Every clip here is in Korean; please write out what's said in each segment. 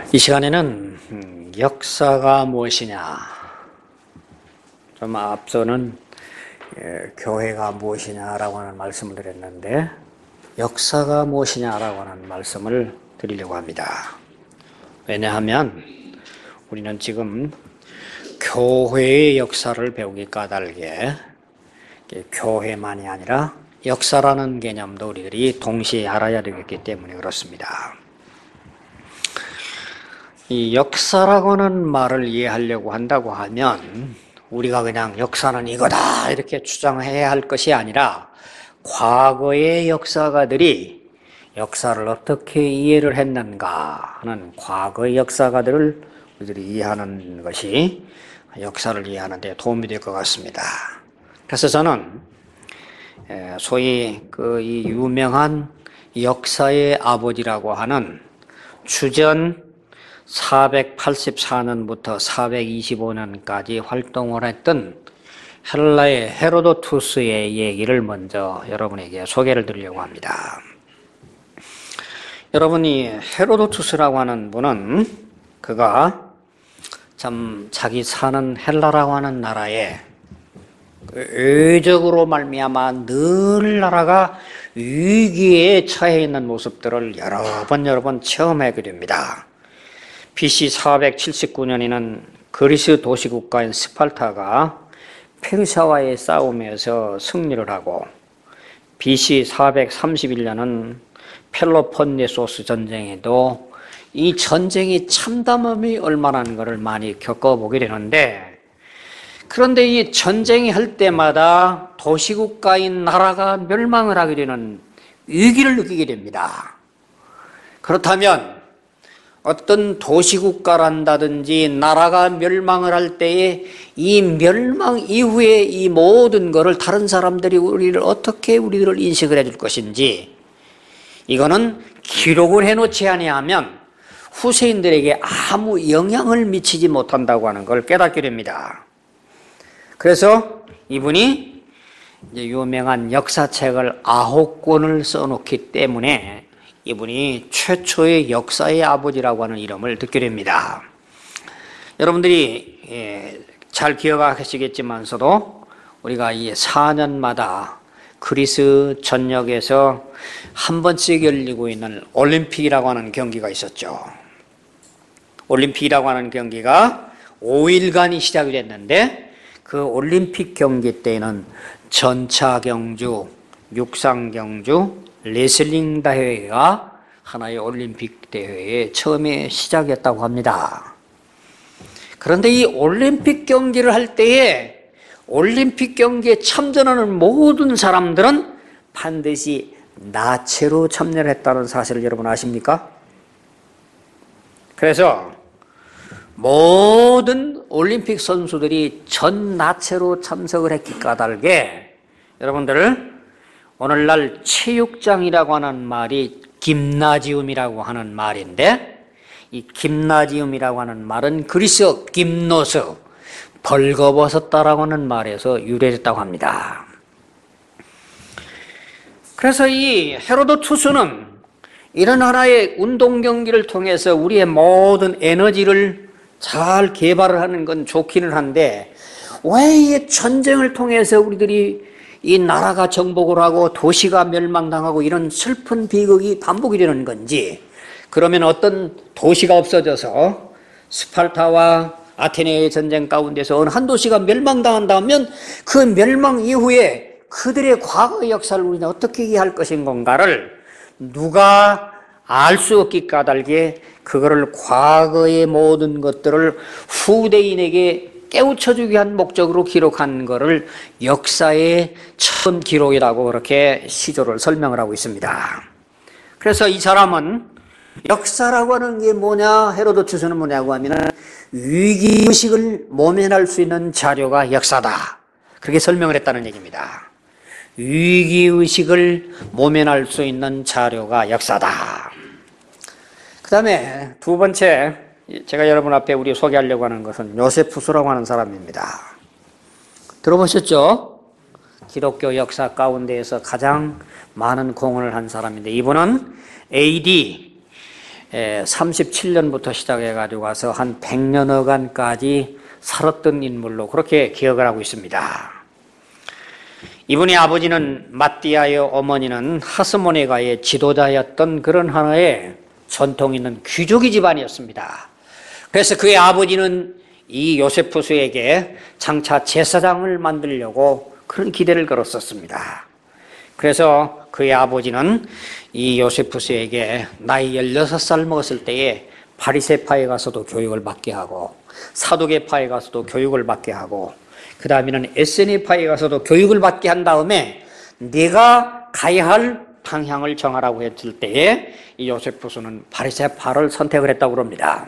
이 시간에는 역사가 무엇이냐, 좀 앞서는 교회가 무엇이냐라고 하는 말씀을 드렸는데 역사가 무엇이냐라고 하는 말씀을 드리려고 합니다. 왜냐하면 우리는 지금 교회의 역사를 배우기 까닭에 교회만이 아니라 역사라는 개념도 우리들이 동시에 알아야 되겠기 때문에 그렇습니다. 이 역사라고 하는 말을 이해하려고 한다고 하면 우리가 그냥 역사는 이거다 이렇게 주장해야 할 것이 아니라 과거의 역사가들이 역사를 어떻게 이해를 했는가 하는 과거의 역사가들을 우리들이 이해하는 것이 역사를 이해하는 데 도움이 될 것 같습니다. 그래서 저는 소위 이 유명한 역사의 아버지라고 하는 주전 484년부터 425년까지 활동을 했던 헬라의 헤로도투스의 얘기를 먼저 여러분에게 소개를 드리려고 합니다. 여러분이 헤로도투스라고 하는 분은 그가 참 자기 사는 헬라라고 하는 나라에 의적으로 말미암아 늘 나라가 위기에 처해 있는 모습들을 여러 번 체험하게 됩니다. BC 479년에는 그리스 도시국가인 스파르타가 페르시아와의 싸움에서 승리를 하고 BC 431년은 펠로폰네소스 전쟁에도 이 전쟁이 참담함이 얼마나는 것을 많이 겪어보게 되는데, 그런데 이 전쟁이 할 때마다 도시국가인 나라가 멸망을 하게 되는 위기를 느끼게 됩니다. 그렇다면 어떤 도시국가란다든지 나라가 멸망을 할 때에 이 멸망 이후에 이 모든 것을 다른 사람들이 우리들을 인식을 해줄 것인지, 이거는 기록을 해놓지 아니하면 후세인들에게 아무 영향을 미치지 못한다고 하는 걸 깨닫게 됩니다. 그래서 이분이 이제 유명한 역사책을 9권을 써놓기 때문에 이분이 최초의 역사의 아버지라고 하는 이름을 듣게 됩니다. 여러분들이 잘 기억하시겠지만서도 우리가 이 4년마다 그리스 전역에서 한 번씩 열리고 있는 올림픽이라고 하는 경기가 있었죠. 올림픽이라고 하는 경기가 5일간이 시작이 됐는데 그 올림픽 경기 때에는 전차 경주, 육상 경주, 레슬링 대회가 하나의 올림픽 대회에 처음에 시작했다고 합니다. 그런데 이 올림픽 경기를 할 때에 올림픽 경기에 참전하는 모든 사람들은 반드시 나체로 참여를 했다는 사실을 여러분 아십니까? 그래서 모든 올림픽 선수들이 전 나체로 참석을 했기 까닭에 여러분들 오늘날 체육장이라고 하는 말이 김나지움이라고 하는 말인데, 이 김나지움이라고 하는 말은 그리스어 김노스, 벌거벗었다라고 하는 말에서 유래됐다고 합니다. 그래서 이 헤로도투스는 이런 하나의 운동 경기를 통해서 우리의 모든 에너지를 잘 개발을 하는 건 좋기는 한데, 왜 이 전쟁을 통해서 우리들이 이 나라가 정복을 하고 도시가 멸망당하고 이런 슬픈 비극이 반복이 되는 건지, 그러면 어떤 도시가 없어져서 스파르타와 아테네의 전쟁 가운데서 어느 한 도시가 멸망당한다면 그 멸망 이후에 그들의 과거 역사를 우리는 어떻게 이해할 것인 건가를 누가 알 수 없기 까닭에 그거를 과거의 모든 것들을 후대인에게 깨우쳐주기 위한 목적으로 기록한 것을 역사의 처음 기록이라고 그렇게 시조를 설명을 하고 있습니다. 그래서 이 사람은 역사라고 하는 게 뭐냐, 헤로도투스는 뭐냐고 하면 위기의식을 모면할 수 있는 자료가 역사다, 그렇게 설명을 했다는 얘기입니다. 위기의식을 모면할 수 있는 자료가 역사다. 그 다음에 두 번째, 제가 여러분 앞에 우리 소개하려고 하는 것은 요세푸스라고 하는 사람입니다. 들어보셨죠? 기독교 역사 가운데에서 가장 많은 공헌을 한 사람인데, 이분은 AD 37년부터 시작해가지고 가서 한 100년여간까지 살았던 인물로 그렇게 기억을 하고 있습니다. 이분의 아버지는 마띠아의 어머니는 하스모네가의 지도자였던 그런 하나의 전통 있는 귀족의 집안이었습니다. 그래서 그의 아버지는 이 요세푸스에게 장차 제사장을 만들려고 그런 기대를 걸었었습니다. 그래서 그의 아버지는 이 요세푸스에게 나이 16살 먹었을 때에 바리새파에 가서도 교육을 받게 하고 사두개파에 가서도 교육을 받게 하고 그 다음에는 에세네파에 가서도 교육을 받게 한 다음에 네가 가야 할 방향을 정하라고 했을 때에 이 요세푸스는 바리새파를 선택을 했다고 합니다.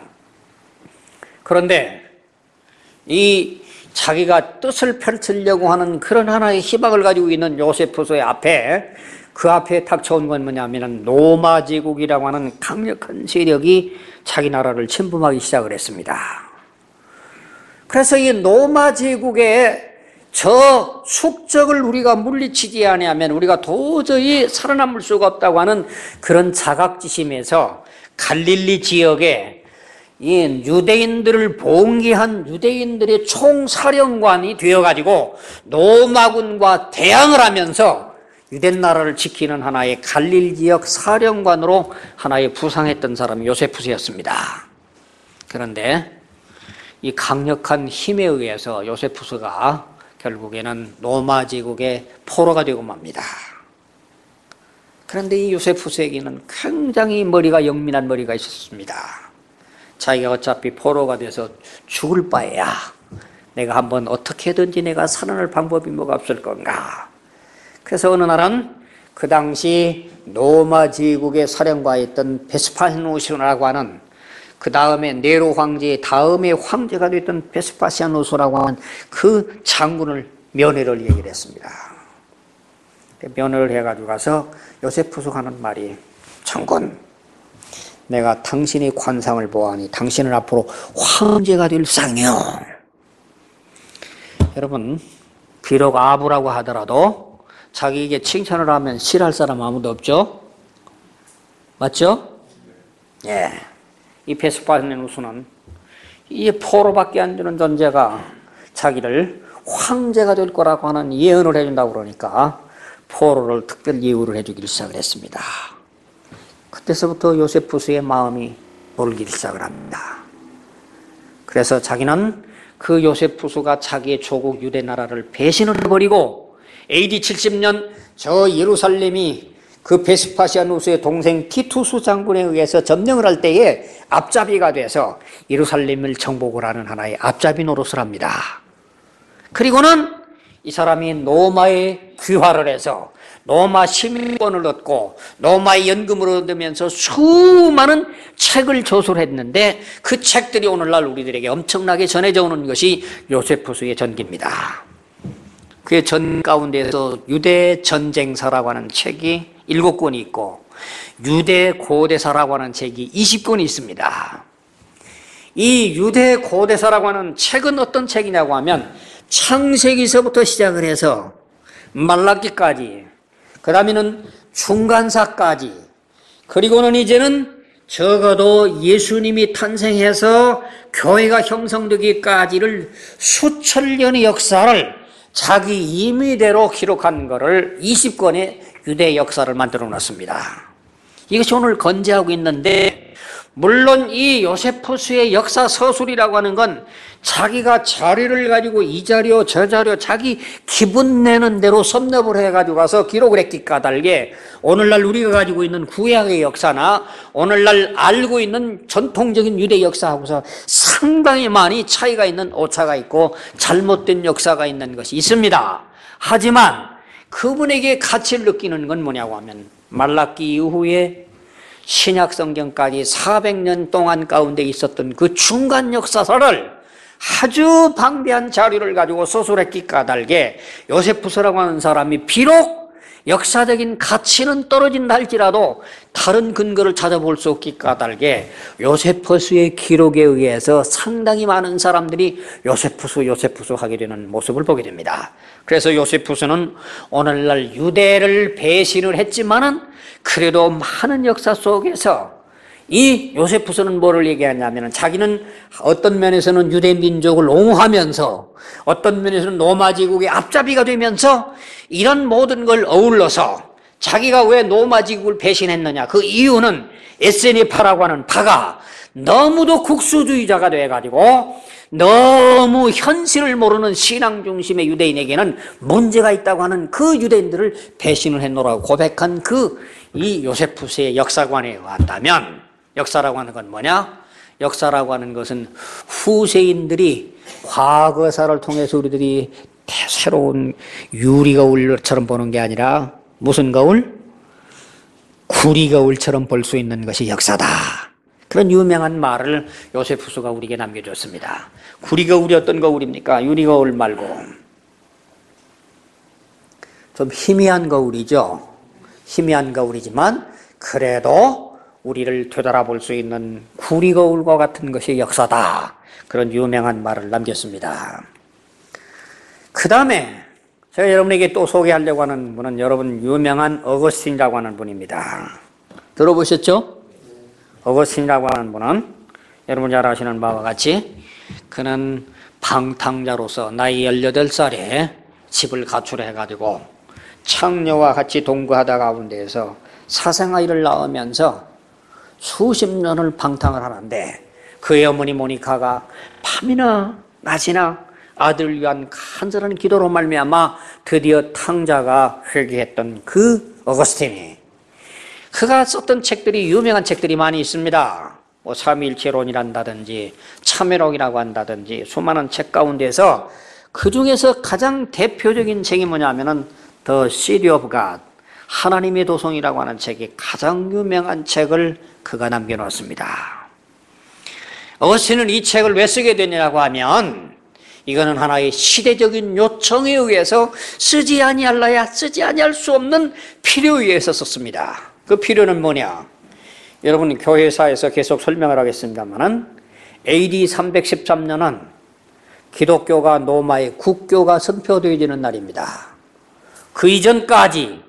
그런데 이 자기가 뜻을 펼치려고 하는 그런 하나의 희망을 가지고 있는 요세푸스의 앞에 그 앞에 닥쳐온 건 뭐냐면 로마 제국이라고 하는 강력한 세력이 자기 나라를 침범하기 시작을 했습니다. 그래서 이 로마 제국의 저 숙적을 우리가 물리치지 아니하면 우리가 도저히 살아남을 수가 없다고 하는 그런 자각지심에서 갈릴리 지역에 이 유대인들을 봉기한 유대인들의 총사령관이 되어가지고 로마군과 대항을 하면서 유대 나라를 지키는 하나의 갈릴리 지역 사령관으로 하나의 부상했던 사람이 요세푸스였습니다. 그런데 이 강력한 힘에 의해서 요세푸스가 결국에는 로마 제국의 포로가 되고 맙니다. 그런데 이 요세푸스에게는 굉장히 머리가 영민한 머리가 있었습니다. 자기가 어차피 포로가 돼서 죽을 바에야 내가 한번 어떻게든지 내가 살아날 방법이 뭐가 없을 건가. 그래서 어느 날은 그 당시 로마 제국의 사령관이었던 베스파시아누스라고 하는 그 다음에 네로 황제의 다음에 황제가 됐던 베스파시아누스라고 하는 그 장군을 면회를 얘기를 했습니다. 면회를 해가지고 가서 요세푸스가 하는 말이 장군, 내가 당신의 관상을 보아하니 당신은 앞으로 황제가 될 상이요. 여러분, 비록 아부라고 하더라도 자기에게 칭찬을 하면 싫어할 사람 아무도 없죠? 맞죠? 예. 이 베스파시아누스는 이 포로밖에 안 되는 존재가 자기를 황제가 될 거라고 하는 예언을 해준다고 그러니까 포로를 특별 예우를 해주기를 시작을 했습니다. 그때서부터 요세푸스의 마음이 놀기 시작을 합니다. 그래서 자기는 그 요세푸스가 자기의 조국 유대 나라를 배신을 해버리고 AD 70년 저 예루살렘이 그 베스파시아누스의 동생 티투스 장군에 의해서 점령을 할 때에 앞잡이가 돼서 예루살렘을 정복을 하는 하나의 앞잡이 노릇을 합니다. 그리고는 이 사람이 로마에 귀화를 해서 로마 시민권을 얻고 로마의 연금을 얻으면서 수많은 책을 저술했는데 그 책들이 오늘날 우리들에게 엄청나게 전해져 오는 것이 요세푸스의 전기입니다. 그의 전 가운데에서 유대 전쟁사라고 하는 책이 7권이 있고 유대 고대사라고 하는 책이 20권이 있습니다. 이 유대 고대사라고 하는 책은 어떤 책이냐고 하면 창세기서부터 시작을 해서 말라기까지, 그 다음에는 중간사까지, 그리고는 이제는 적어도 예수님이 탄생해서 교회가 형성되기까지를 수천 년의 역사를 자기 임의대로 기록한 것을 20권의 유대 역사를 만들어 놨습니다. 이것이 오늘 건재하고 있는데, 물론 이 요세푸스의 역사 서술이라고 하는 건 자기가 자료를 가지고 이 자료 저 자료 자기 기분 내는 대로 섭렵을 해가지고 가서 기록을 했기 까닭에 오늘날 우리가 가지고 있는 구약의 역사나 오늘날 알고 있는 전통적인 유대 역사하고서 상당히 많이 차이가 있는 오차가 있고 잘못된 역사가 있는 것이 있습니다. 하지만 그분에게 가치를 느끼는 건 뭐냐고 하면 말라기 이후에 신약 성경까지 400년 동안 가운데 있었던 그 중간 역사서를 아주 방대한 자료를 가지고 서술했기 까닭에 요세푸스라고 하는 사람이 비록 역사적인 가치는 떨어진다 할지라도 다른 근거를 찾아볼 수 없기 까닭에 요세푸스의 기록에 의해서 상당히 많은 사람들이 요세푸스 하게 되는 모습을 보게 됩니다. 그래서 요세푸스는 오늘날 유대를 배신을 했지만은 그래도 많은 역사 속에서 이 요세푸스는 뭐를 얘기하냐면 자기는 어떤 면에서는 유대 민족을 옹호하면서 어떤 면에서는 로마 제국의 앞잡이가 되면서 이런 모든 걸 어울러서 자기가 왜 로마 제국을 배신했느냐, 그 이유는 에세네파라고 하는 파가 너무도 국수주의자가 돼가지고 너무 현실을 모르는 신앙 중심의 유대인에게는 문제가 있다고 하는 그 유대인들을 배신을 했노라고 고백한 이 요세푸스의 역사관에 왔다면, 역사라고 하는 건 뭐냐? 역사라고 하는 것은 후세인들이 과거사를 통해서 우리들이 새로운 유리거울처럼 보는 게 아니라 무슨 거울? 구리거울처럼 볼 수 있는 것이 역사다. 그런 유명한 말을 요세푸스가 우리에게 남겨줬습니다. 구리거울이 어떤 거울입니까? 유리거울 말고 좀 희미한 거울이죠. 희미한 거울이지만 그래도 우리를 되돌아볼 수 있는 구리거울과 같은 것이 역사다. 그런 유명한 말을 남겼습니다. 그 다음에 제가 여러분에게 또 소개하려고 하는 분은 여러분 유명한 어거스틴이라고 하는 분입니다. 들어보셨죠? 어거스틴이라고 하는 분은 여러분 잘 아시는 바와 같이 그는 방탕자로서 나이 18살에 집을 가출해가지고 창녀와 같이 동거하다 가운데에서 사생아이를 낳으면서 수십 년을 방탕을 하는데 그의 어머니 모니카가 밤이나 낮이나 아들을 위한 간절한 기도로 말미암아 드디어 탕자가 회개했던 그 어거스틴이, 그가 썼던 책들이 유명한 책들이 많이 있습니다. 뭐 삼위일체론이란다든지 참회록이라고 한다든지 수많은 책 가운데서 그 중에서 가장 대표적인 책이 뭐냐면은 The City of God, 하나님의 도성이라고 하는 책이 가장 유명한 책을 그가 남겨놓았습니다. 어거스틴은 이 책을 왜 쓰게 되냐고 하면 이거는 하나의 시대적인 요청에 의해서 쓰지 아니할라야 쓰지 아니할 수 없는 필요에 의해서 썼습니다. 그 필요는 뭐냐? 여러분 교회사에서 계속 설명을 하겠습니다만은 AD 313년은 기독교가 로마의 국교가 선포되어지는 날입니다. 그 이전까지는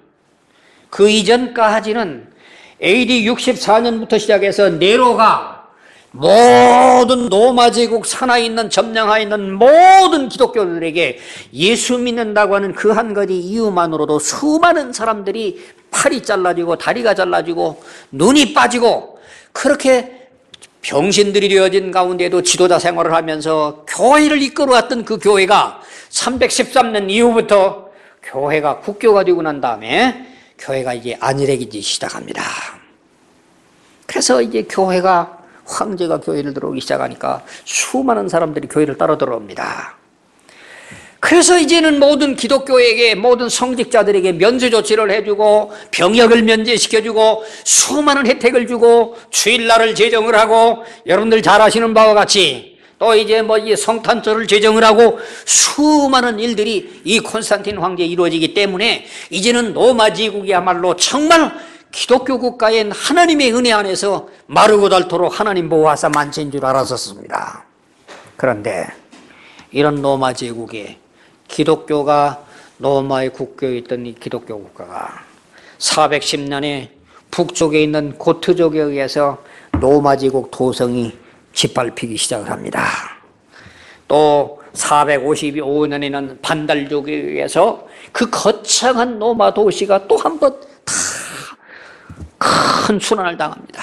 AD 64년부터 시작해서 네로가 모든 로마 제국 산하에 있는 점령하에 있는 모든 기독교들에게 예수 믿는다고 하는 그 한 가지 이유만으로도 수많은 사람들이 팔이 잘라지고 다리가 잘라지고 눈이 빠지고 그렇게 병신들이 되어진 가운데도 지도자 생활을 하면서 교회를 이끌어왔던 그 교회가 313년 이후부터 교회가 국교가 되고 난 다음에 교회가 이제 안일해지기 시작합니다. 그래서 이제 교회가 황제가 교회를 들어오기 시작하니까 수많은 사람들이 교회를 따라 들어옵니다. 그래서 이제는 모든 기독교에게 모든 성직자들에게 면제 조치를 해주고 병역을 면제시켜주고 수많은 혜택을 주고 주일날을 제정을 하고 여러분들 잘 아시는 바와 같이 또 이제 이 성탄절을 제정을 하고 수많은 일들이 이 콘스탄틴 황제에 이루어지기 때문에 이제는 로마 제국이야말로 정말 기독교 국가엔 하나님의 은혜 안에서 마르고 닳도록 하나님 보호하사 만체인 줄 알았었습니다. 그런데 이런 로마 제국에 기독교가 로마의 국교에 있던 이 기독교 국가가 410년에 북쪽에 있는 고트족에 의해서 로마 제국 도성이 짓밟히기 시작을 합니다. 또 455년에는 반달족에 의해서 그 거창한 로마 도시가 또 한 번 큰 순환을 당합니다.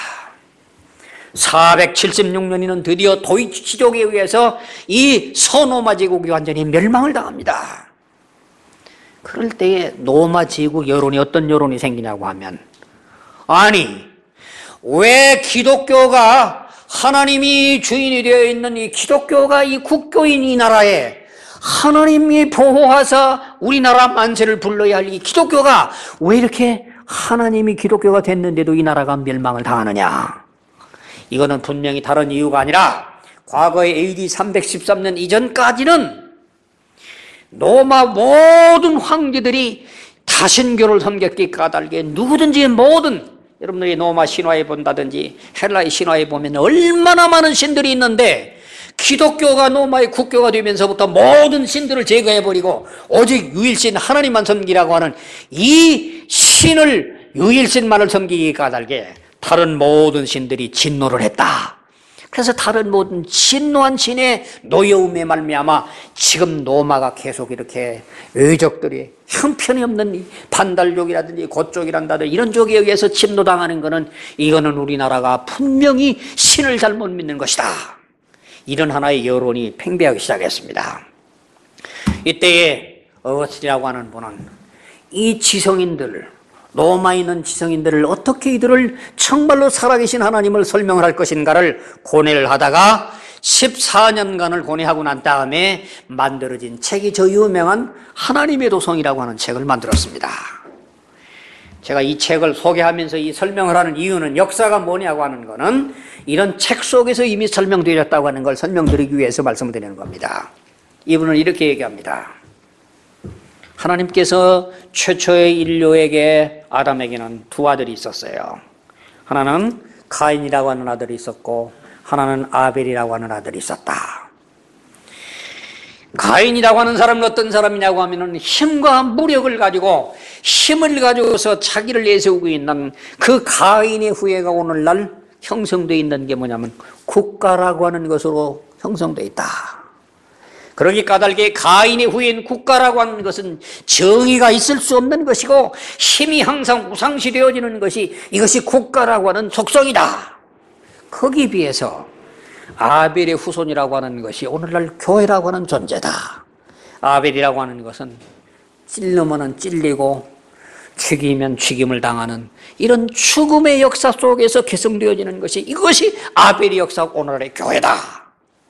476년에는 드디어 도이치족에 의해서 이 서로마 제국이 완전히 멸망을 당합니다. 그럴 때에 로마 제국 여론이 어떤 여론이 생기냐고 하면, 아니 왜 기독교가 하나님이 주인이 되어 있는 이 기독교가 이 국교인 이 나라에 하나님이 보호하사 우리나라 만세를 불러야 할 이 기독교가 왜 이렇게 하나님이 기독교가 됐는데도 이 나라가 멸망을 당하느냐? 이거는 분명히 다른 이유가 아니라 과거의 AD 313년 이전까지는 로마 모든 황제들이 다신교를 섬겼기 까닭에 누구든지 모든 여러분들이 로마 신화에 본다든지 헬라의 신화에 보면 얼마나 많은 신들이 있는데 기독교가 로마의 국교가 되면서부터 모든 신들을 제거해버리고 오직 유일신 하나님만 섬기라고 하는 이 신을 유일신만을 섬기기 까닭에 다른 모든 신들이 진노를 했다. 그래서 다른 모든 진노한 신의 노여움에 말미암아 지금 로마가 계속 이렇게 외적들이 형편이 없는 이 반달족이라든지 고족이란다든지 이런 족에 의해서 침노당하는 것은 이거는 우리나라가 분명히 신을 잘못 믿는 것이다. 이런 하나의 여론이 팽배하기 시작했습니다. 이때에 어거스틴이라고 하는 분은 이 지성인들, 로마에 있는 지성인들을 어떻게 이들을 정말로 살아계신 하나님을 설명을 할 것인가를 고뇌를 하다가 14년간을 고뇌하고 난 다음에 만들어진 책이 저 유명한 하나님의 도성이라고 하는 책을 만들었습니다. 제가 이 책을 소개하면서 이 설명을 하는 이유는 역사가 뭐냐고 하는 거는 이런 책 속에서 이미 설명드렸다고 하는 걸 설명드리기 위해서 말씀을 드리는 겁니다. 이분은 이렇게 얘기합니다. 하나님께서 최초의 인류에게 아담에게는 두 아들이 있었어요. 하나는 가인이라고 하는 아들이 있었고 하나는 아벨이라고 하는 아들이 있었다. 가인이라고 하는 사람은 어떤 사람이냐고 하면은 힘과 무력을 가지고 힘을 가지고서 자기를 내세우고 있는 그 가인의 후예가 오늘날 형성되어 있는 게 뭐냐면 국가라고 하는 것으로 형성되어 있다. 그러기 까닭에 가인의 후예인 국가라고 하는 것은 정의가 있을 수 없는 것이고 힘이 항상 우상시되어지는 것이 이것이 국가라고 하는 속성이다. 거기에 비해서 아벨의 후손이라고 하는 것이 오늘날 교회라고 하는 존재다. 아벨이라고 하는 것은 찔르면 찔리고 죽이면 죽임을 당하는 이런 죽음의 역사 속에서 개성되어지는 것이 이것이 아벨의 역사고 오늘날의 교회다.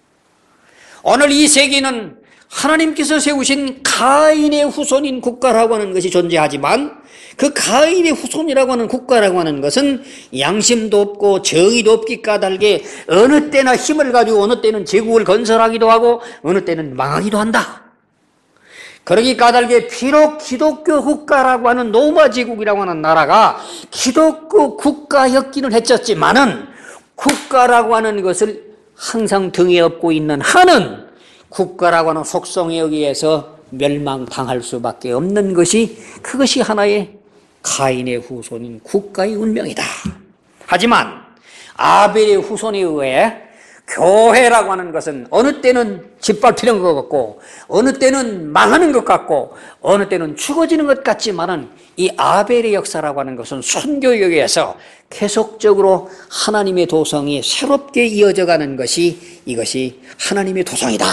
오늘 이 세계는 하나님께서 세우신 가인의 후손인 국가라고 하는 것이 존재하지만 그 가인의 후손이라고 하는 국가라고 하는 것은 양심도 없고 정의도 없기 까닭에 어느 때나 힘을 가지고 어느 때는 제국을 건설하기도 하고 어느 때는 망하기도 한다. 그러기 까닭에 비록 기독교 국가라고 하는 로마 제국이라고 하는 나라가 기독교 국가였기는 했었지만은 국가라고 하는 것을 항상 등에 업고 있는 한은 국가라고 하는 속성에 의해서 멸망당할 수밖에 없는 것이 그것이 하나의 가인의 후손인 국가의 운명이다. 하지만 아벨의 후손에 의해 교회라고 하는 것은 어느 때는 짓밟히는 것 같고 어느 때는 망하는 것 같고 어느 때는 죽어지는 것 같지만은 이 아벨의 역사라고 하는 것은 선교에 의해서 계속적으로 하나님의 도성이 새롭게 이어져가는 것이 이것이 하나님의 도성이다.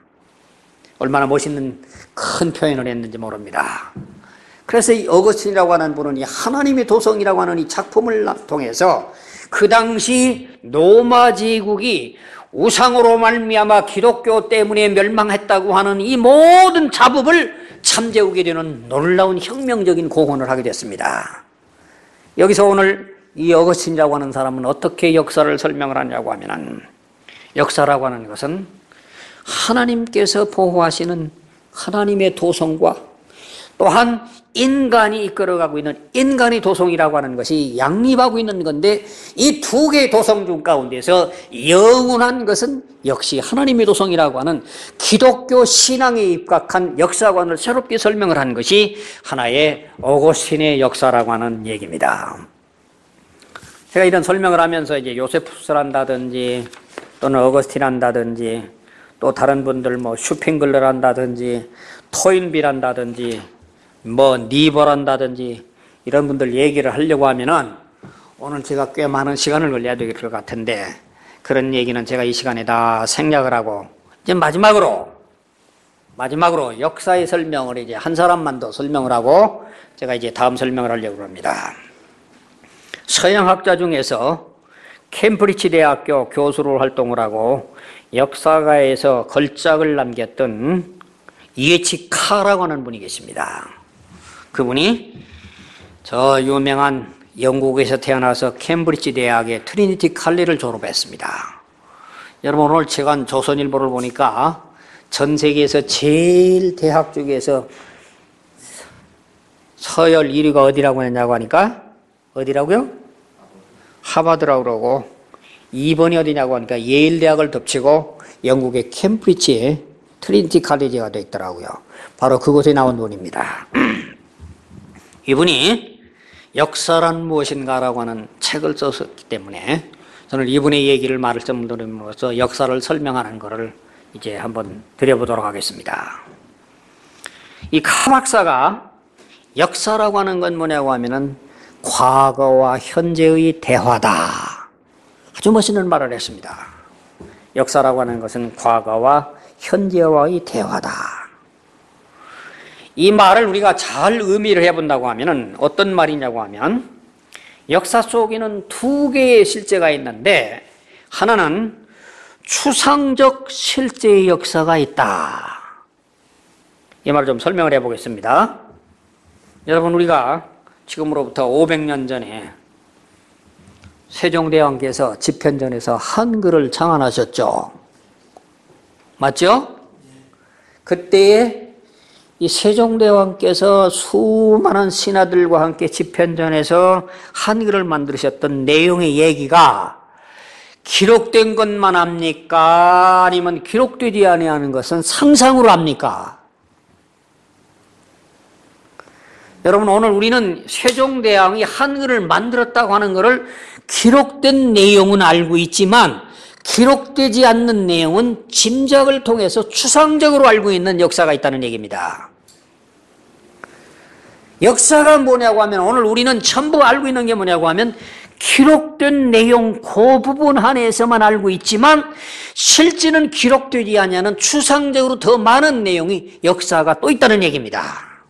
얼마나 멋있는 큰 표현을 했는지 모릅니다. 그래서 이 어거스틴이라고 하는 분은 이 하나님의 도성이라고 하는 이 작품을 통해서 그 당시 로마 제국이 우상으로 말미암아 기독교 때문에 멸망했다고 하는 이 모든 자법을 잠재우게 되는 놀라운 혁명적인 공헌을 하게 됐습니다. 여기서 오늘 이 어거스틴이라고 하는 사람은 어떻게 역사를 설명을 하냐고 하면은 역사라고 하는 것은 하나님께서 보호하시는 하나님의 도성과 또한 인간이 이끌어가고 있는 인간의 도성이라고 하는 것이 양립하고 있는 건데 이 두 개의 도성 중 가운데서 영원한 것은 역시 하나님의 도성이라고 하는 기독교 신앙에 입각한 역사관을 새롭게 설명을 한 것이 하나의 어거스틴의 역사라고 하는 얘기입니다. 제가 이런 설명을 하면서 이제 요세푸스를 한다든지 또는 어거스틴 한다든지 또 다른 분들 뭐 슈핑글러를 한다든지 토인비를 한다든지 뭐 니버를 한다든지 이런 분들 얘기를 하려고 하면은 오늘 제가 꽤 많은 시간을 걸려야 될 것 같은데 그런 얘기는 제가 이 시간에 다 생략을 하고 이제 마지막으로 역사의 설명을 이제 한 사람만 더 설명을 하고 제가 이제 다음 설명을 하려고 합니다. 서양학자 중에서 캠브리지 대학교 교수로 활동을 하고 역사가에서 걸작을 남겼던 이에치 카라고 하는 분이 계십니다. 그분이 저 유명한 영국에서 태어나서 캠브리지 대학의 트리니티 칼리를 졸업했습니다. 여러분 오늘 제가 조선일보를 보니까 전 세계에서 제일 대학 중에서 서열 1위가 어디라고 했냐고 하니까 어디라고요? 하버드라고 그러고 2번이 어디냐고 하니까 예일 대학을 덮치고 영국의 캠브리지에 트리니티 칼리지가 되어 있더라고요. 바로 그곳에 나온 분입니다. 이분이 역사란 무엇인가라고 하는 책을 썼기 때문에 저는 이분의 얘기를 말씀드림으로써 역사를 설명하는 것을 이제 한번 드려보도록 하겠습니다. 이 카 박사가 역사라고 하는 건 뭐냐고 하면은 과거와 현재의 대화다. 아주 멋있는 말을 했습니다. 역사라고 하는 것은 과거와 현재와의 대화다. 이 말을 우리가 잘 의미를 해본다고 하면은 어떤 말이냐고 하면 역사 속에는 두 개의 실제가 있는데 하나는 추상적 실제의 역사가 있다. 이 말을 좀 설명을 해보겠습니다. 여러분, 우리가 지금으로부터 500년 전에 세종대왕께서 집현전에서 한글을 창안하셨죠. 맞죠? 그때에 이 세종대왕께서 수많은 신하들과 함께 집현전에서 한글을 만드셨던 내용의 얘기가 기록된 것만 합니까? 아니면 기록되지 아니하는 것은 상상으로 합니까? 여러분, 오늘 우리는 세종대왕이 한글을 만들었다고 하는 것을 기록된 내용은 알고 있지만 기록되지 않는 내용은 짐작을 통해서 추상적으로 알고 있는 역사가 있다는 얘기입니다. 역사가 뭐냐고 하면 오늘 우리는 전부 알고 있는 게 뭐냐고 하면 기록된 내용 그 부분 안에서만 알고 있지만 실제는 기록되지 않는 추상적으로 더 많은 내용이 역사가 또 있다는 얘기입니다.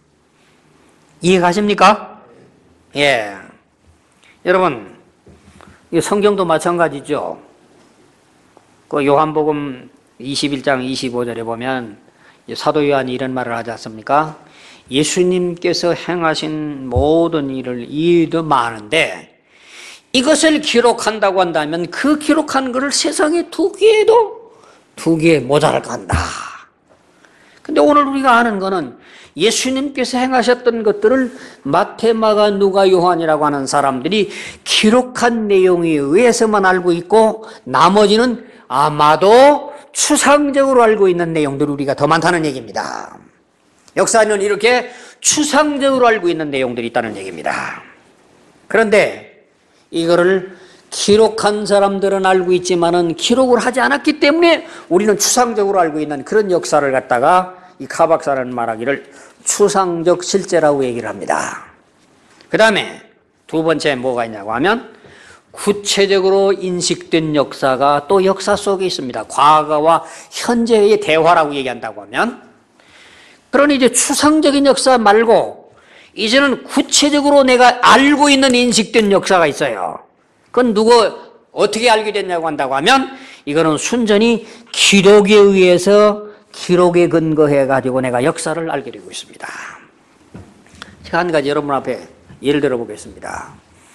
이해가십니까? 예. 여러분, 이 성경도 마찬가지죠. 그 요한복음 21장 25절에 보면 사도 요한이 이런 말을 하지 않습니까? 예수님께서 행하신 모든 일을 이유도 많은데 이것을 기록한다고 한다면 그 기록한 것을 세상에 두기에도 두기에 모자랄 간다. 근데 오늘 우리가 아는 거는 예수님께서 행하셨던 것들을 마태, 마가, 누가, 요한이라고 하는 사람들이 기록한 내용에 의해서만 알고 있고 나머지는 아마도 추상적으로 알고 있는 내용들을 우리가 더 많다는 얘기입니다. 역사는 이렇게 추상적으로 알고 있는 내용들이 있다는 얘기입니다. 그런데 이거를 기록한 사람들은 알고 있지만은 기록을 하지 않았기 때문에 우리는 추상적으로 알고 있는 그런 역사를 갖다가 이 카 박사는 말하기를 추상적 실제라고 얘기를 합니다. 그 다음에 두 번째 뭐가 있냐고 하면 구체적으로 인식된 역사가 또 역사 속에 있습니다. 과거와 현재의 대화라고 얘기한다고 하면 그러니 이제 추상적인 역사 말고 이제는 구체적으로 내가 알고 있는 인식된 역사가 있어요. 그건 누구 어떻게 알게 됐냐고 한다고 하면 이거는 순전히 기록에 의해서 기록에 근거해 가지고 내가 역사를 알게 되고 있습니다. 제가 한 가지 여러분 앞에 예를 들어 보겠습니다.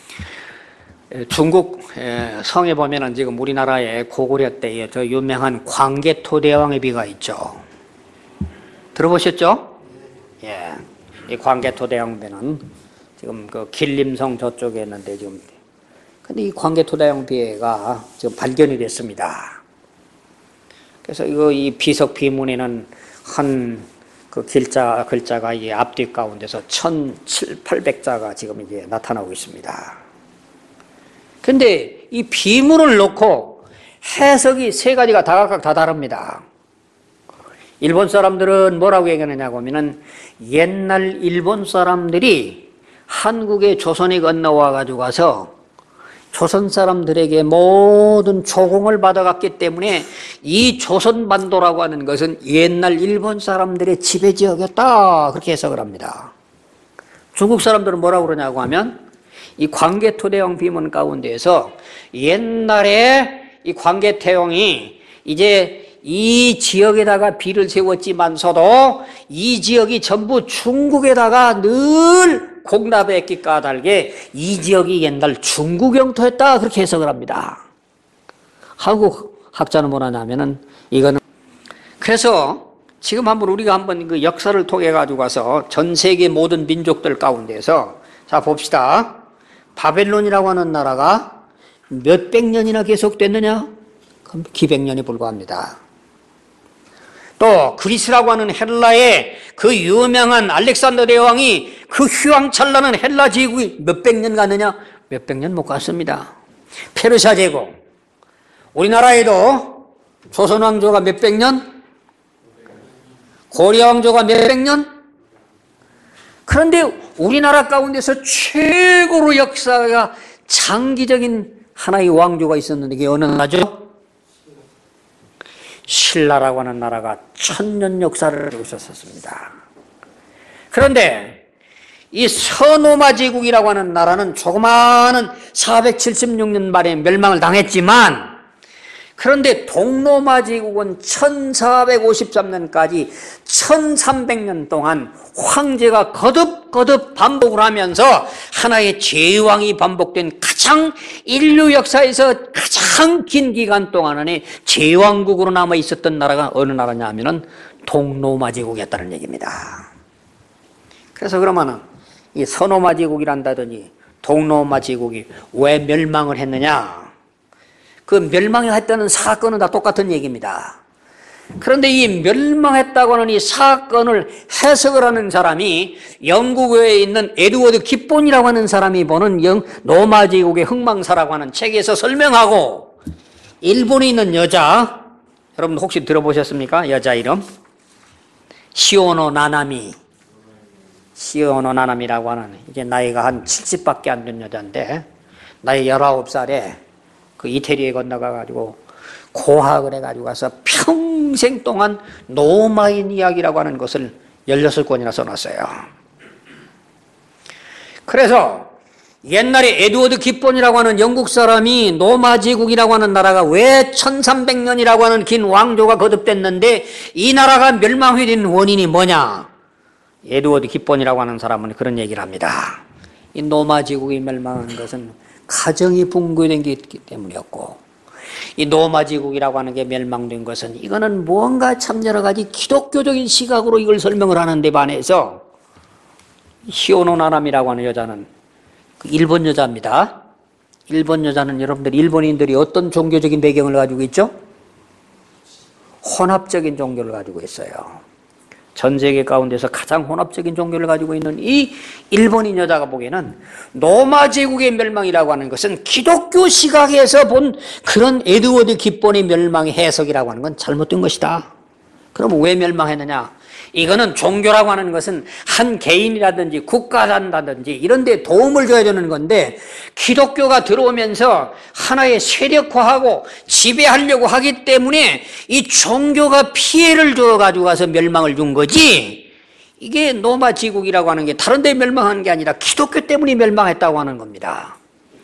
중국 성에 보면은 지금 우리나라의 고구려 때에 저 유명한 광개토대왕의 비가 있죠. 들어보셨죠? 예. 이 광개토대왕비는 지금 그 길림성 저쪽에 있는데 지금 근데 이 광개토대왕비가 지금 발견이 됐습니다. 그래서 이 비석 비문에는 한 그 글자가 이 앞뒤 가운데서 1700자가 지금 이게 나타나고 있습니다. 근데 이 비문을 놓고 해석이 세 가지가 다 각각 다 다릅니다. 일본 사람들은 뭐라고 얘기하느냐고 하면은 옛날 일본 사람들이 한국에 조선에 건너와 가지고 가서 조선 사람들에게 모든 조공을 받아갔기 때문에 이 조선반도라고 하는 것은 옛날 일본 사람들의 지배지역이었다. 그렇게 해석을 합니다. 중국 사람들은 뭐라고 그러냐고 하면 이 광개토대왕 비문 가운데에서 옛날에 이 광개토대왕이 이제 이 지역에다가 비를 세웠지만서도 이 지역이 전부 중국에다가 늘 공납했기 까닭에 이 지역이 옛날 중국 영토였다. 그렇게 해석을 합니다. 한국 학자는 뭐라 하냐면은 이거는 그래서 지금 우리가 한번 그 역사를 통해 가지고 가서 전 세계 모든 민족들 가운데서 자 봅시다. 바벨론이라고 하는 나라가 몇백 년이나 계속됐느냐? 그럼 기백년에 불과합니다. 또 그리스라고 하는 헬라의 그 유명한 알렉산더 대왕이 그 휘황찬란한 헬라 제국이 몇백 년 갔느냐? 몇백 년 못 갔습니다. 페르시아 제국, 우리나라에도 조선 왕조가 몇백 년, 고려 왕조가 몇백 년. 그런데 우리나라 가운데서 최고로 역사가 장기적인 하나의 왕조가 있었는데 그게 어느 나라죠? 신라라고 하는 나라가 1000년 역사를 가지고 있었습니다. 그런데 이 서노마 제국이라고 하는 나라는 조그마한 476년 말에 멸망을 당했지만, 그런데 동로마 제국은 1453년까지 1300년 동안 황제가 거듭 반복을 하면서 하나의 제왕이 반복된 가장 인류 역사에서 가장 긴 기간 동안 안에 제왕국으로 남아 있었던 나라가 어느 나라냐 하면은 동로마 제국이었다는 얘기입니다. 그래서 그러면은 이 서노마 제국이란다더니 동로마 제국이 왜 멸망을 했느냐? 그 멸망했다는 사건은 다 똑같은 얘기입니다. 그런데 이 멸망했다고 하는 이 사건을 해석을 하는 사람이 영국에 있는 에드워드 깁본이라고 하는 사람이 보는 로마 제국의 흥망사라고 하는 책에서 설명하고, 일본에 있는 여자, 여러분 혹시 들어보셨습니까? 여자 이름 시오노 나나미. 시오노 나나미라고 하는, 이제 나이가 한 70밖에 안 된 여자인데, 나이 19살에 그 이태리에 건너가가지고 고학을 해가지고 가서 평생 동안 노마인 이야기라고 하는 것을 16권이나 써놨어요. 그래서 옛날에 에드워드 깁본이라고 하는 영국 사람이 노마 제국이라고 하는 나라가 왜 1300년이라고 하는 긴 왕조가 거듭됐는데 이 나라가 멸망이 된 원인이 뭐냐? 에드워드 깁본이라고 하는 사람은 그런 얘기를 합니다. 이 노마 제국이 멸망한 것은 가정이 붕괴된 게 있기 때문이었고, 이 노마 제국이라고 하는 게 멸망된 것은 이거는 뭔가 참 여러 가지 기독교적인 시각으로 이걸 설명을 하는 데 반해서 시오노 나나미라고 하는 여자는 일본 여자입니다. 일본 여자는 여러분들 일본인들이 어떤 종교적인 배경을 가지고 있죠? 혼합적인 종교를 가지고 있어요. 전 세계 가운데서 가장 혼합적인 종교를 가지고 있는 이 일본인 여자가 보기에는 로마 제국의 멸망이라고 하는 것은 기독교 시각에서 본 그런 에드워드 깁본의 멸망의 해석이라고 하는 건 잘못된 것이다. 그럼 왜 멸망했느냐? 이거는 종교라고 하는 것은 한 개인이라든지 국가라든지 이런 데 도움을 줘야 되는 건데, 기독교가 들어오면서 하나의 세력화하고 지배하려고 하기 때문에 이 종교가 피해를 줘가지고 가서 멸망을 준 거지, 이게 로마 제국이라고 하는 게 다른 데 멸망한 게 아니라 기독교 때문에 멸망했다고 하는 겁니다.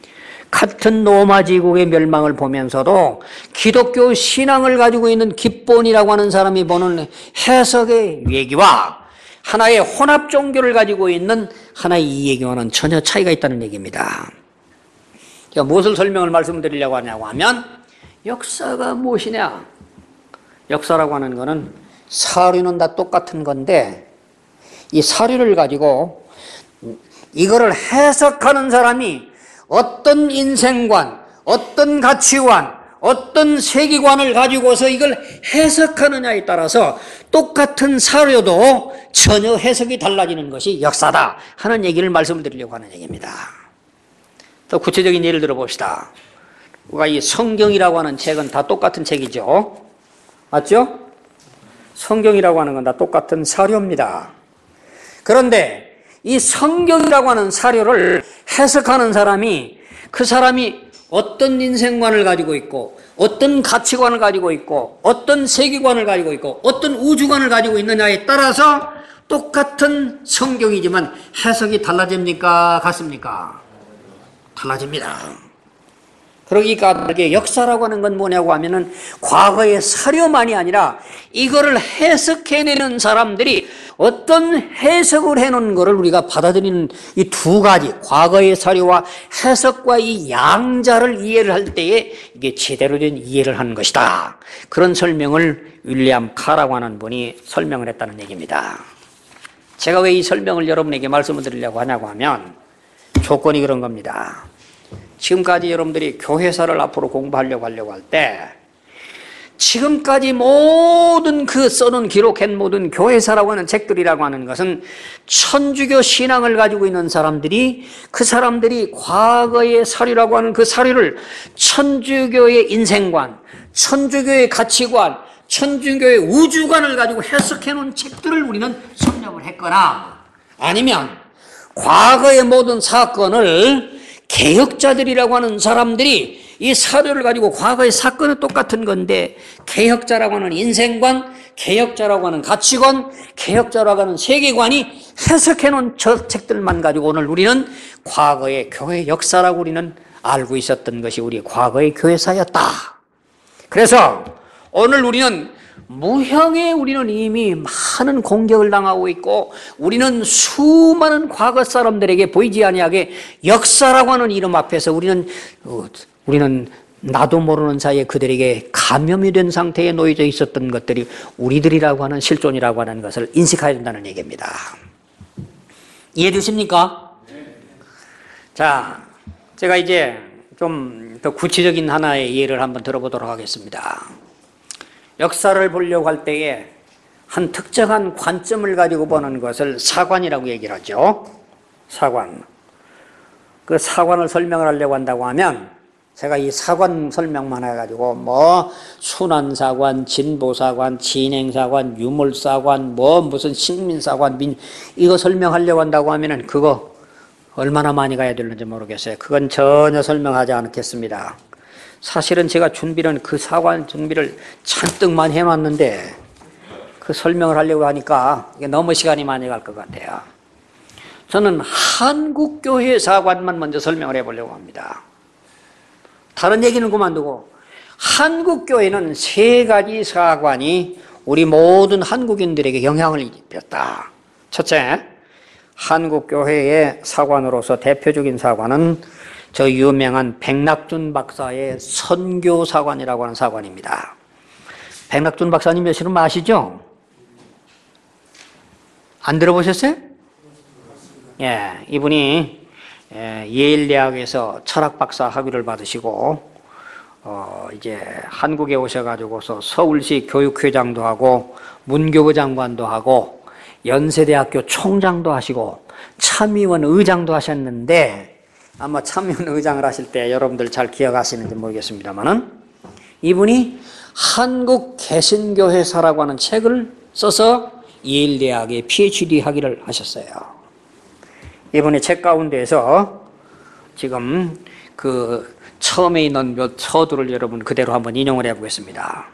같은 로마 제국의 멸망을 보면서도 기독교 신앙을 가지고 있는 깁본이라고 하는 사람이 보는 해석의 얘기와 하나의 혼합 종교를 가지고 있는 하나의 이 얘기와는 전혀 차이가 있다는 얘기입니다. 제가 무엇을 설명을 말씀드리려고 하냐고 하면, 역사가 무엇이냐? 역사라고 하는 것은 사료는 다 똑같은 건데, 이 사료를 가지고 이거를 해석하는 사람이 어떤 인생관, 어떤 가치관, 어떤 세계관을 가지고서 이걸 해석하느냐에 따라서 똑같은 사료도 전혀 해석이 달라지는 것이 역사다 하는 얘기를 말씀드리려고 하는 얘기입니다. 더 구체적인 예를 들어봅시다. 우리가 이 성경이라고 하는 책은 다 똑같은 책이죠. 맞죠? 성경이라고 하는 건 다 똑같은 사료입니다. 그런데 이 성경이라고 하는 사료를 해석하는 사람이, 그 사람이 어떤 인생관을 가지고 있고 어떤 가치관을 가지고 있고 어떤 세계관을 가지고 있고 어떤 우주관을 가지고 있느냐에 따라서 똑같은 성경이지만 해석이 달라집니까? 같습니까? 달라집니다. 그러니까 이게 역사라고 하는 건 뭐냐고 하면은 과거의 사료만이 아니라 이거를 해석해내는 사람들이 어떤 해석을 해놓은 거를 우리가 받아들이는 이 두 가지, 과거의 사료와 해석과 이 양자를 이해를 할 때에 이게 제대로 된 이해를 하는 것이다. 그런 설명을 윌리엄 카라고 하는 분이 설명을 했다는 얘기입니다. 제가 왜 이 설명을 여러분에게 말씀을 드리려고 하냐고 하면 조건이 그런 겁니다. 지금까지 여러분들이 교회사를 앞으로 공부하려고 할 때 지금까지 모든 그 써놓은 기록한 모든 교회사라고 하는 책들이라고 하는 것은 천주교 신앙을 가지고 있는 사람들이 그 사람들이 과거의 사료라고 하는 그 사료를 천주교의 인생관, 천주교의 가치관, 천주교의 우주관을 가지고 해석해 놓은 책들을 우리는 섭렵을 했거나 아니면 과거의 모든 사건을 개혁자들이라고 하는 사람들이 이 사료를 가지고 과거의 사건은 똑같은 건데 개혁자라고 하는 인생관, 개혁자라고 하는 가치관, 개혁자라고 하는 세계관이 해석해 놓은 저 책들만 가지고 오늘 우리는 과거의 교회 역사라고 우리는 알고 있었던 것이 우리 과거의 교회사였다. 그래서 오늘 우리는 무형의 우리는 이미 많은 공격을 당하고 있고 우리는 수많은 과거 사람들에게 보이지 아니하게 역사라고 하는 이름 앞에서 우리는 나도 모르는 사이에 그들에게 감염이 된 상태에 놓여져 있었던 것들이 우리들이라고 하는 실존이라고 하는 것을 인식해야 된다는 얘기입니다. 이해되십니까? 자, 제가 이제 좀 더 구체적인 하나의 예를 한번 들어보도록 하겠습니다. 역사를 보려고 할 때에 한 특정한 관점을 가지고 보는 것을 사관이라고 얘기를 하죠. 사관. 그 사관을 설명을 하려고 한다고 하면 제가 이 사관 설명만 해가지고 순환사관, 진보사관, 진행사관, 유물사관, 무슨 식민사관, 이거 설명하려고 한다고 하면은 그거 얼마나 많이 가야 되는지 모르겠어요. 그건 전혀 설명하지 않겠습니다. 사실은 제가 그 사관 준비를 잔뜩 많이 해놨는데 그 설명을 하려고 하니까 이게 너무 시간이 많이 갈 것 같아요. 저는 한국교회 사관만 먼저 설명을 해보려고 합니다. 다른 얘기는 그만두고 한국교회는 세 가지 사관이 우리 모든 한국인들에게 영향을 입혔다. 첫째, 한국교회의 사관으로서 대표적인 사관은 저 유명한 백낙준 박사의 선교사관이라고 하는 사관입니다. 백낙준 박사님 여러분 아시죠? 안 들어보셨어요? 예, 이분이 예일대학에서 철학박사 학위를 받으시고 이제 한국에 오셔가지고서 서울시 교육회장도 하고 문교부 장관도 하고 연세대학교 총장도 하시고 참의원 의장도 하셨는데 아마 참여원 의장을 하실 때 여러분들 잘 기억하시는지 모르겠습니다만은 이분이 한국 개신교회사라고 하는 책을 써서 예일대학에 PhD 학위를 하셨어요. 이분의 책 가운데에서 지금 그 처음에 있는 몇 서두를 여러분 그대로 한번 인용을 해보겠습니다.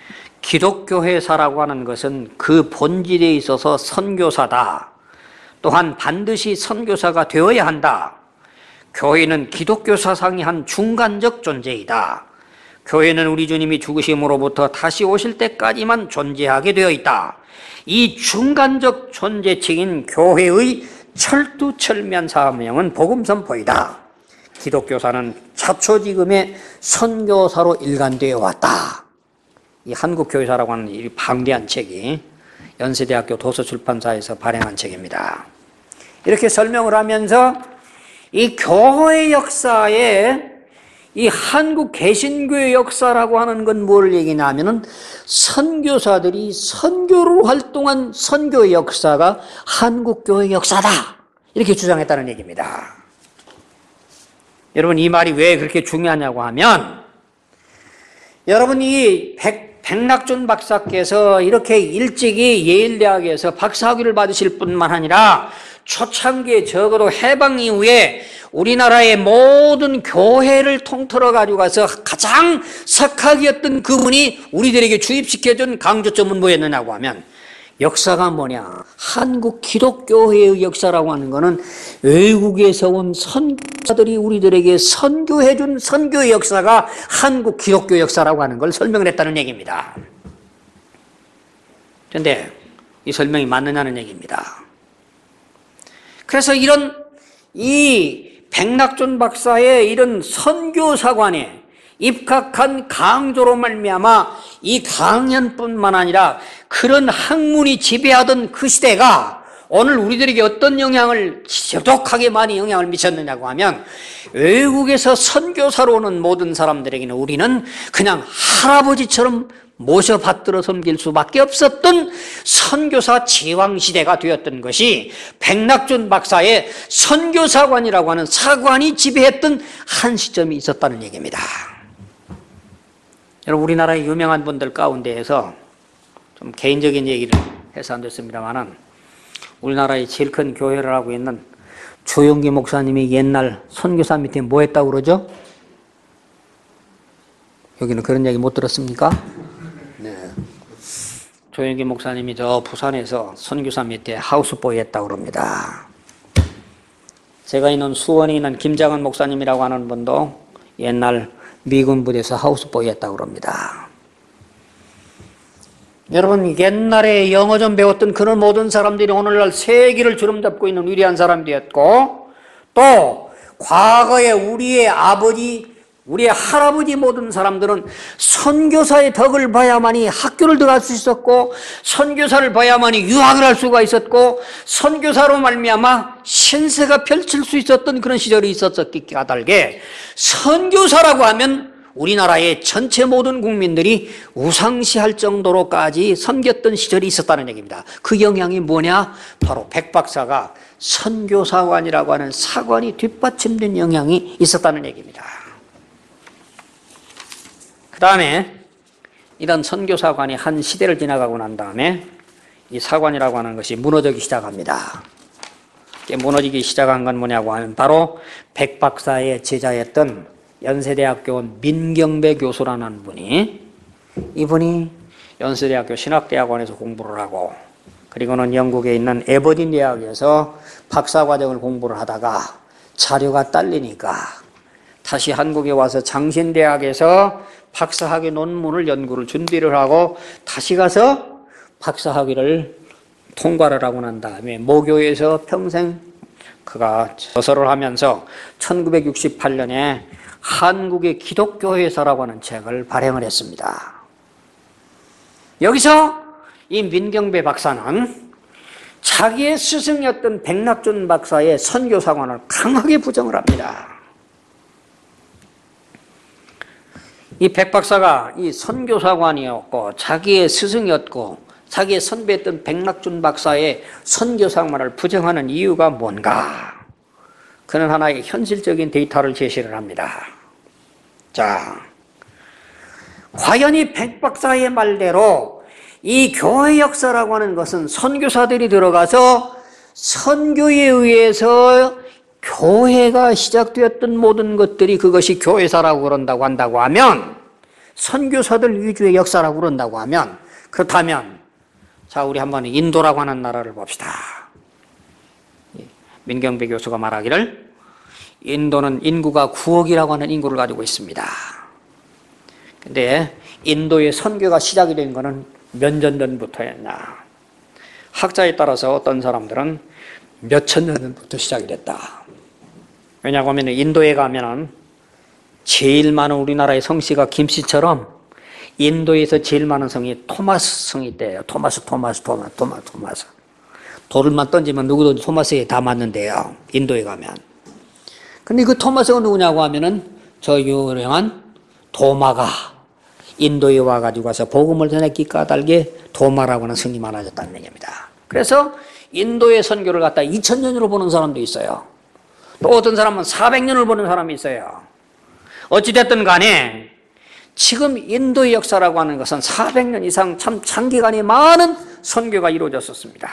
기독교회사라고 하는 것은 그 본질에 있어서 선교사다. 또한 반드시 선교사가 되어야 한다. 교회는 기독교 사상이 한 중간적 존재이다. 교회는 우리 주님이 죽으심으로부터 다시 오실 때까지만 존재하게 되어 있다. 이 중간적 존재층인 교회의 철두철미한 사명은 복음 선포이다. 기독교사는 차초지금의 선교사로 일관되어 왔다. 이 한국교회사라고 하는 이 방대한 책이 연세대학교 도서출판사에서 발행한 책입니다. 이렇게 설명을 하면서 이 교회 역사에 이 한국 개신교의 역사라고 하는 건 뭘 얘기냐면은 선교사들이 선교로 활동한 선교의 역사가 한국교의 역사다. 이렇게 주장했다는 얘기입니다. 여러분 이 말이 왜 그렇게 중요하냐고 하면 여러분 이 백낙준 박사께서 이렇게 일찍이 예일대학에서 박사학위를 받으실 뿐만 아니라 초창기에 적어도 해방 이후에 우리나라의 모든 교회를 통틀어 가지고 가서 가장 석학이었던 그분이 우리들에게 주입시켜준 강조점은 뭐였느냐고 하면 역사가 뭐냐? 한국 기독교회의 역사라고 하는 거는 외국에서 온 선교사들이 우리들에게 선교해준 선교의 역사가 한국 기독교 역사라고 하는 걸 설명을 했다는 얘기입니다. 그런데 이 설명이 맞느냐는 얘기입니다. 그래서 이 백낙준 박사의 이런 선교사관에 입각한 강조로 말미암아 이 강연뿐만 아니라 그런 학문이 지배하던 그 시대가 오늘 우리들에게 어떤 영향을 지독하게 많이 영향을 미쳤느냐고 하면 외국에서 선교사로 오는 모든 사람들에게는 우리는 그냥 할아버지처럼 모셔받들어 섬길 수밖에 없었던 선교사 제왕시대가 되었던 것이 백낙준 박사의 선교사관이라고 하는 사관이 지배했던 한 시점이 있었다는 얘기입니다. 여러분, 우리나라의 유명한 분들 가운데에서 좀 개인적인 얘기를 해서 안 됐습니다만은 우리나라의 제일 큰 교회를 하고 있는 조용기 목사님이 옛날 선교사 밑에 뭐 했다고 그러죠? 여기는 그런 얘기 못 들었습니까? 네. 조용기 목사님이 저 부산에서 선교사 밑에 하우스보이 했다고 그럽니다. 제가 있는 수원에 있는 김장은 목사님이라고 하는 분도 옛날 미군 부대에서 하우스보이 했다고 그럽니다. 여러분, 옛날에 영어 좀 배웠던 그런 모든 사람들이 오늘날 세계를 주름잡고 있는 위대한 사람들이었고, 또 과거에 우리의 아버지, 우리의 할아버지 모든 사람들은 선교사의 덕을 봐야만이 학교를 들어갈 수 있었고, 선교사를 봐야만이 유학을 할 수가 있었고, 선교사로 말미암아 신세가 펼칠 수 있었던 그런 시절이 있었기 까닭에 선교사라고 하면 우리나라의 전체 모든 국민들이 우상시할 정도로까지 섬겼던 시절이 있었다는 얘기입니다. 그 영향이 뭐냐? 바로 백 박사가 선교사관이라고 하는 사관이 뒷받침된 영향이 있었다는 얘기입니다. 그 다음에 이런 선교사관이 한 시대를 지나가고 난 다음에 이 사관이라고 하는 것이 무너지기 시작합니다. 무너지기 시작한 건 뭐냐고 하면 바로 백 박사의 제자였던 연세대학교 민경배 교수라는 분이, 이분이 연세대학교 신학대학원에서 공부를 하고 그리고는 영국에 있는 에버딘 대학에서 박사과정을 공부를 하다가 자료가 딸리니까 다시 한국에 와서 장신대학에서 박사학위 논문을 연구를 준비를 하고 다시 가서 박사학위를 통과를 하고 난 다음에 모교에서 평생 그가 저서를 하면서 1968년에 한국의 기독교회사라고 하는 책을 발행을 했습니다. 여기서 이 민경배 박사는 자기의 스승이었던 백낙준 박사의 선교사관을 강하게 부정을 합니다. 이 백 박사가 이 선교사관이었고 자기의 스승이었고 자기의 선배였던 백낙준 박사의 선교사관을 부정하는 이유가 뭔가? 그는 하나의 현실적인 데이터를 제시를 합니다. 자, 과연 이 백 박사의 말대로 이 교회 역사라고 하는 것은 선교사들이 들어가서 선교에 의해서 교회가 시작되었던 모든 것들이 그것이 교회사라고 그런다고 한다고 하면, 선교사들 위주의 역사라고 그런다고 하면, 그렇다면 자, 우리 한번 인도라고 하는 나라를 봅시다. 민경배 교수가 말하기를 인도는 인구가 9억이라고 하는 인구를 가지고 있습니다. 근데 인도의 선교가 시작이 된 것은 몇 년 전부터였나? 학자에 따라서 어떤 사람들은 몇천 년 전부터 시작이 됐다. 왜냐고 하면 인도에 가면은 제일 많은 우리나라의 성씨가 김씨처럼 인도에서 제일 많은 성이 토마스 성이 있대요. 토마스. 돌만 던지면 누구도 토마스에 다 맞는데요. 인도에 가면. 근데 그 토마스가 누구냐고 하면은 저 유명한 도마가 인도에 와가지고 와서 복음을 전했기 까닭에 도마라고 하는 스님이 많아졌다는 얘기입니다. 그래서 인도의 선교를 갖다 2000년으로 보는 사람도 있어요. 또 어떤 사람은 400년을 보는 사람이 있어요. 어찌됐든 간에 지금 인도의 역사라고 하는 것은 400년 이상 참 장기간이 많은 선교가 이루어졌었습니다.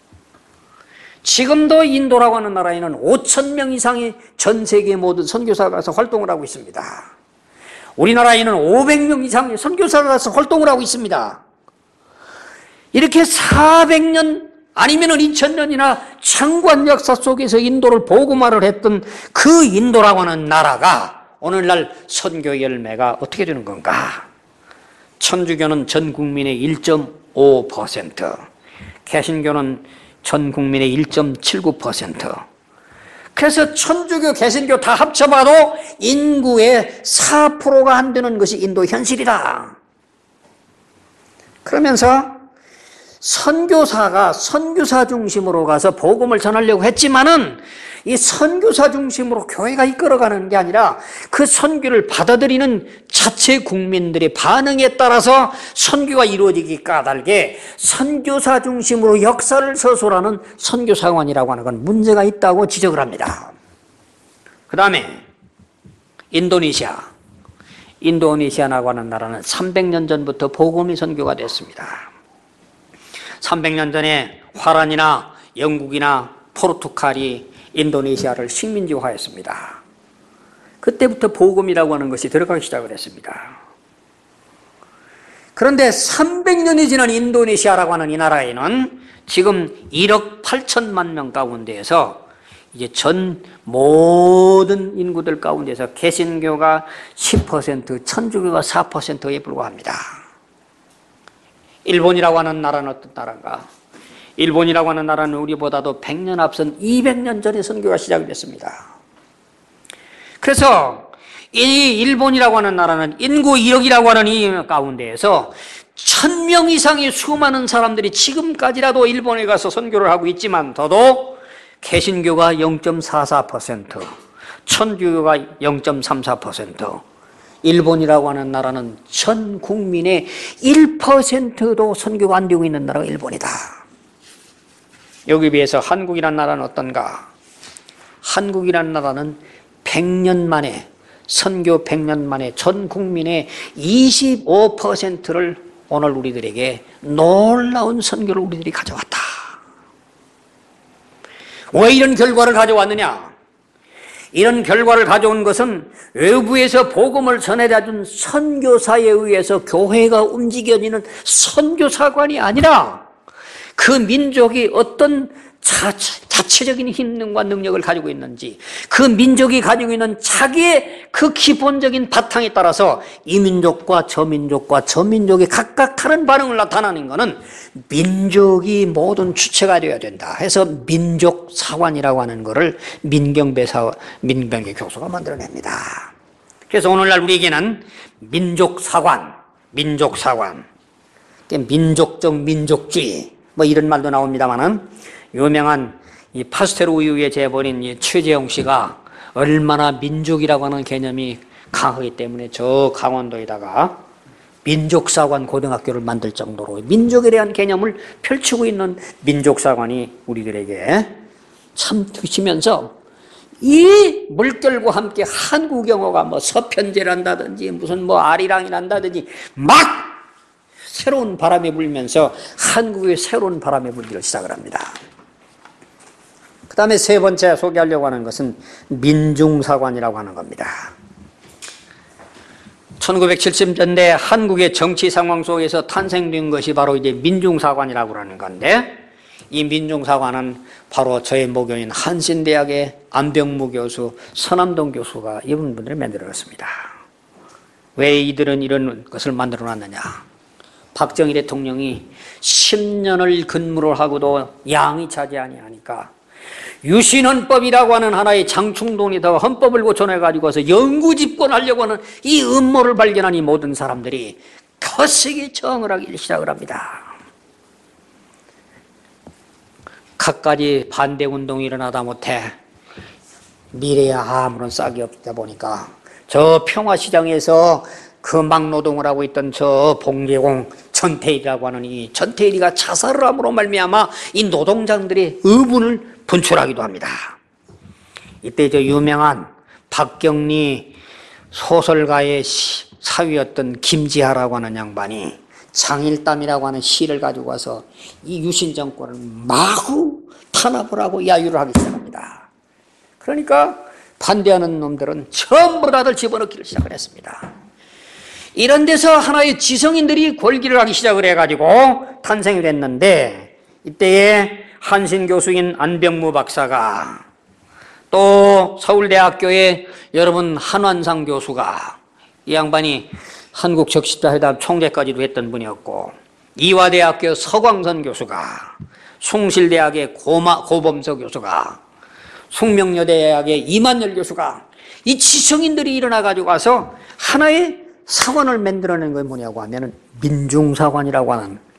지금도 인도라고 하는 나라에는 5,000명 이상의 전 세계 모든 선교사가 가서 활동을 하고 있습니다. 우리나라에는 500명 이상의 선교사가 가서 활동을 하고 있습니다. 이렇게 400년 아니면 2000년이나 장관 역사 속에서 인도를 복음화를 했던 그 인도라고 하는 나라가 오늘날 선교 열매가 어떻게 되는 건가? 천주교는 전 국민의 1.5%, 개신교는 전 국민의 1.79%. 그래서 천주교, 개신교 다 합쳐봐도 인구의 4%가 안 되는 것이 인도 현실이다. 그러면서 선교사가 선교사 중심으로 가서 복음을 전하려고 했지만은 이 선교사 중심으로 교회가 이끌어가는 게 아니라 그 선교를 받아들이는 자체 국민들의 반응에 따라서 선교가 이루어지기 까닭에 선교사 중심으로 역사를 서술하는 선교사관이라고 하는 건 문제가 있다고 지적을 합니다. 그 다음에 인도네시아라고 하는 나라는 300년 전부터 복음이 선교가 됐습니다. 300년 전에 화란이나 영국이나 포르투갈이 인도네시아를 식민지화했습니다. 그때부터 복음이라고 하는 것이 들어가기 시작을 했습니다. 그런데 300년이 지난 인도네시아라고 하는 이 나라에는 지금 1억 8천만 명 가운데에서 이제 전 모든 인구들 가운데서 개신교가 10%, 천주교가 4%에 불과합니다. 일본이라고 하는 나라는 어떤 나라인가? 일본이라고 하는 나라는 우리보다도 100년 앞선 200년 전에 선교가 시작됐습니다. 그래서 이 일본이라고 하는 나라는 인구 1억이라고 하는 이 가운데에서 1000명 이상의 수많은 사람들이 지금까지라도 일본에 가서 선교를 하고 있지만 더도 개신교가 0.44%, 천주교가 0.34%, 일본이라고 하는 나라는 전 국민의 1%도 선교가 안 되고 있는 나라가 일본이다. 여기에 비해서 한국이라는 나라는 어떤가? 한국이라는 나라는 100년 만에, 선교 100년 만에 전 국민의 25%를 오늘 우리들에게 놀라운 선교를 우리들이 가져왔다. 왜 이런 결과를 가져왔느냐? 이런 결과를 가져온 것은 외부에서 복음을 전해다 준 선교사에 의해서 교회가 움직여지는 선교사관이 아니라 그 민족이 어떤 자체적인 힘과 능력을 가지고 있는지, 그 민족이 가지고 있는 자기의 그 기본적인 바탕에 따라서 이 민족과 저 민족이 각각 다른 반응을 나타나는 것은 민족이 모든 주체가 되어야 된다 해서 민족사관이라고 하는 것을 민경배 교수가 만들어냅니다. 그래서 오늘날 우리에게는 민족사관, 민족적 민족주의 뭐 이런 말도 나옵니다만은 유명한 이 파스텔 우유의 재벌인 이 최재형 씨가 얼마나 민족이라고 하는 개념이 강하기 때문에 저 강원도에다가 민족사관 고등학교를 만들 정도로 민족에 대한 개념을 펼치고 있는 민족사관이 우리들에게 참 드시면서 이 물결과 함께 한국 영어가 뭐 서편제란다든지 무슨 뭐 아리랑이란다든지 막 새로운 바람이 불면서 한국의 새로운 바람이 불기를 시작을 합니다. 그 다음에 세 번째 소개하려고 하는 것은 민중사관이라고 하는 겁니다. 1970년대 한국의 정치 상황 속에서 탄생된 것이 바로 이제 민중사관이라고 하는 건데, 이 민중사관은 바로 저의 모교인 한신대학의 안병무 교수, 서남동 교수가 이분들을 만들었습니다. 왜 이들은 이런 것을 만들어 놨느냐? 박정희 대통령이 10년을 근무를 하고도 양이 차지 아니하니까 유신헌법이라고 하는 하나의 장충동이 더 헌법을 고쳐내가지고서 영구 집권하려고 하는 이 음모를 발견한 이 모든 사람들이 거세게 저항을 하기 시작을 합니다. 갖가지 반대운동이 일어나다 못해 미래에 아무런 싹이 없다 보니까 저 평화시장에서 그 막노동을 하고 있던 저 봉제공 전태일이라고 하는 이 전태일이가 자살을 함으로 말미암아 이 노동자들의 의분을 분출하기도 합니다. 이때 저 유명한 박경리 소설가의 사위였던 김지하라고 하는 양반이 장일담이라고 하는 시를 가지고 와서 이 유신 정권을 마구 탄압을 하고 야유를 하기 시작합니다. 그러니까 반대하는 놈들은 전부 다들 집어넣기를 시작을 했습니다. 이런 데서 하나의 지성인들이 골기를 하기 시작을 해가지고 탄생이 됐는데, 이때에 한신 교수인 안병무 박사가, 또 서울대학교의 여러분 한완상 교수가, 이 양반이 한국적십자회담 총재까지도 했던 분이었고, 이화대학교 서광선 교수가, 숭실대학의 고범서 교수가, 숙명여대학의 이만열 교수가, 이 지성인들이 일어나가지고 와서 하나의 사관을 만들어낸 게 뭐냐고 하면은 민중사관이라고 하는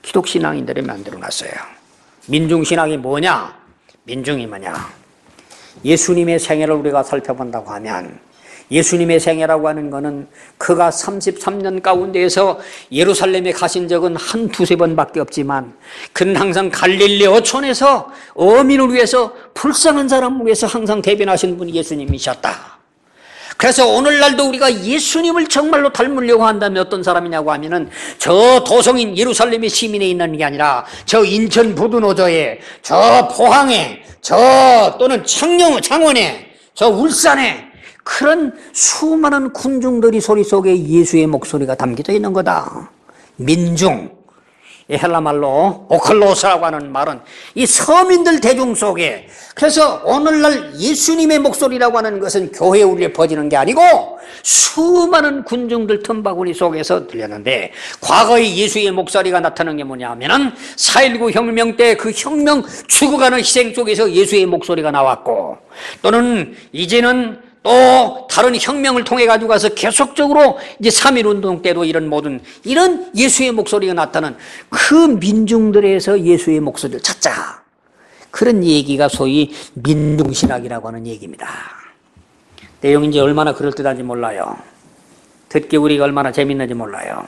기독신앙인들이 만들어놨어요. 민중신앙이 뭐냐? 민중이 뭐냐? 예수님의 생애를 우리가 살펴본다고 하면 예수님의 생애라고 하는 것은 그가 33년 가운데에서 예루살렘에 가신 적은 한 두세 번밖에 없지만 그는 항상 갈릴리 어촌에서 어민을 위해서 불쌍한 사람을 위해서 항상 대변하신 분이 예수님이셨다. 그래서 오늘날도 우리가 예수님을 정말로 닮으려고 한다면 어떤 사람이냐고 하면은 저 도성인 예루살렘의 시민에 있는 게 아니라 저 인천 부두노저에, 저 포항에, 저 또는 창원에, 저 울산에 그런 수많은 군중들이 소리 속에 예수의 목소리가 담겨져 있는 거다. 민중, 이 헬라말로 오클로스라고 하는 말은 이 서민들 대중 속에, 그래서 오늘날 예수님의 목소리라고 하는 것은 교회에 울려 퍼지는 게 아니고 수많은 군중들 틈바구니 속에서 들렸는데, 과거에 예수의 목소리가 나타나는 게 뭐냐 하면은 4.19 혁명 때 그 혁명 죽어가는 희생 속에서 예수의 목소리가 나왔고, 또는 이제는 또 다른 혁명을 통해 가지고 가서 계속적으로 이제 3.1운동 때도 이런 모든 이런 예수의 목소리가 나타나는 그 민중들에서 예수의 목소리를 찾자. 그런 얘기가 소위 민중신학이라고 하는 얘기입니다. 내용이 이제 얼마나 그럴듯한지 몰라요. 듣기 우리가 얼마나 재밌는지 몰라요.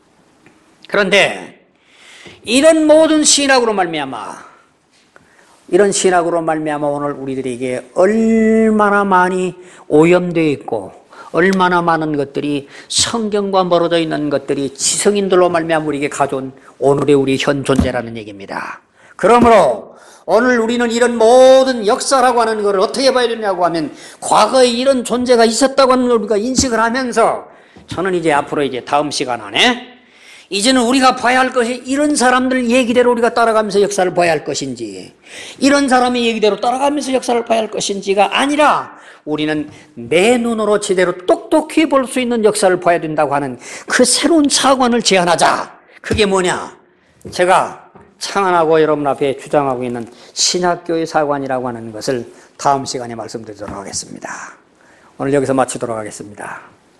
그런데 이런 모든 신학으로 말미암아, 이런 신학으로 말미암아 오늘 우리들에게 얼마나 많이 오염되어 있고 얼마나 많은 것들이 성경과 멀어져 있는 것들이 지성인들로 말미암아 우리에게 가져온 오늘의 우리 현 존재라는 얘기입니다. 그러므로 오늘 우리는 이런 모든 역사라고 하는 것을 어떻게 봐야 되냐고 하면 과거에 이런 존재가 있었다고 하는 걸 우리가 인식을 하면서, 저는 이제 앞으로 이제 다음 시간 안에 이제는 우리가 봐야 할 것이 이런 사람들 얘기대로 우리가 따라가면서 역사를 봐야 할 것인지, 이런 사람의 얘기대로 따라가면서 역사를 봐야 할 것인지가 아니라 우리는 내 눈으로 제대로 똑똑히 볼 수 있는 역사를 봐야 된다고 하는 그 새로운 차관을 제안하자. 그게 뭐냐? 제가 창안하고 여러분 앞에 주장하고 있는 신학교의 사관이라고 하는 것을 다음 시간에 말씀드리도록 하겠습니다. 오늘 여기서 마치도록 하겠습니다.